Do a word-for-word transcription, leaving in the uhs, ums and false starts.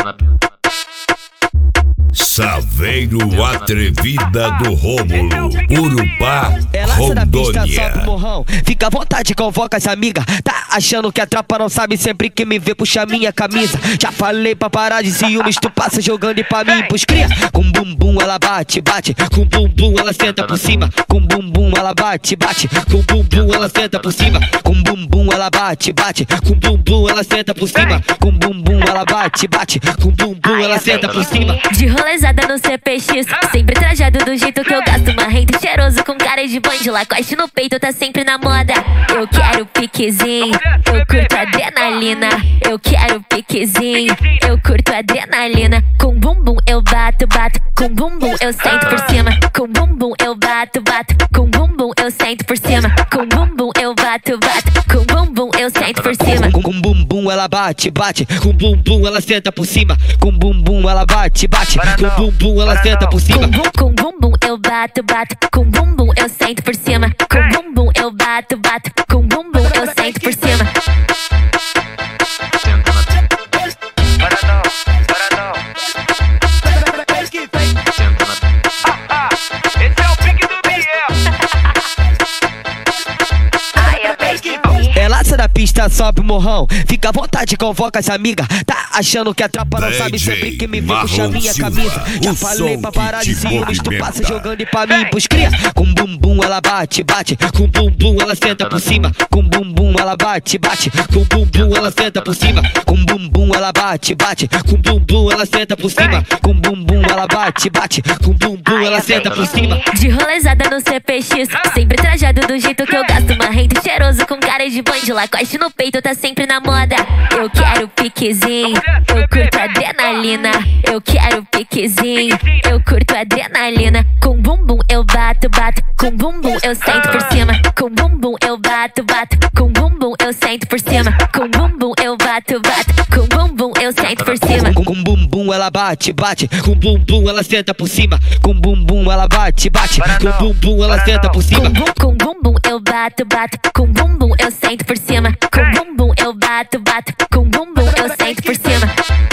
Saveiro atrevida do Rômulo, Urubá, Ela lança da pista, Rondônia. sobe o morrão. Fica à vontade, convoca as amigas. Tá achando que a tropa não sabe, sempre que me vê puxa minha camisa. Já falei pra parar de ciúmes, tu passa jogando e pra mim pros cria. Com bumbum ela bate, bate. Com bumbum ela senta por cima. Com bumbum ela bate, bate. Com bumbum ela senta por cima. Com bumbum ela bate, bate. Com bumbum ela senta por cima. Com bumbum ela bate, bate. Com bumbum ela senta por cima. De rolezada no C P X, sempre trajado do jeito que eu gasto. Marrento cheiroso com cara de banho, Lacoste no peito tá sempre na moda. Eu quero piquezinho, eu curto adrenalina. Eu quero piquezinho, eu curto adrenalina. Com bumbum eu bato, bato. Com bumbum eu sento por cima. Com bumbum eu bato, bato. Com bumbum eu sento por cima. Com bumbum eu bato, bato. Com bumbum eu sento por cima. Com, com bumbum ela bate, bate. Com bumbum ela senta por cima. Com bumbum ela bate, bate. Com bumbum ela senta por cima. Com bum, com bumbum eu bato, bato. Com bumbum eu sento por cima. Com bumbum eu bato, bato. Com bumbum eu sento por cima. Ela lança da pista, sobe o morrão. Fica à vontade, convoca as amigas. Tá achando que a tropa não sabe, sempre que me vê puxa minha camisa. Já falei pra parar de ciúmes, tu passa jogando e pra mim pros cria. Com bumbum ela bate, bate. Com bumbum ela senta por cima. Com bumbum ela bate, bate. Com bumbum ela senta por cima. Com bumbum ela bate, bate. Com bumbum ela senta por cima. Com bumbum ela bate, bate. Com bumbum ela senta por cima. De rolezada no C P X, sempre trajado do jeito que eu gasto. Marrento cheiroso com cara de banho, Lacoste no peito tá sempre na moda. Eu quero piquezinho, eu curto adrenalina. Eu quero piquezinho, eu curto adrenalina. Com bumbum eu bato, bato. Com bumbum eu sento por cima. Com bumbum eu bato, bato. Com bumbum eu sento por cima. Com bumbum eu bato, bato. Com bumbum eu sento por cima. Com, com bumbum ela bate, bate. Com bumbum ela senta por cima. Com bumbum ela bate, bate. Com bumbum ela senta por cima. Com bum, com bumbum eu bato, bato. Com bumbum eu sento por cima. Com bumbum eu bato, bato. Com bumbum eu sento por cima.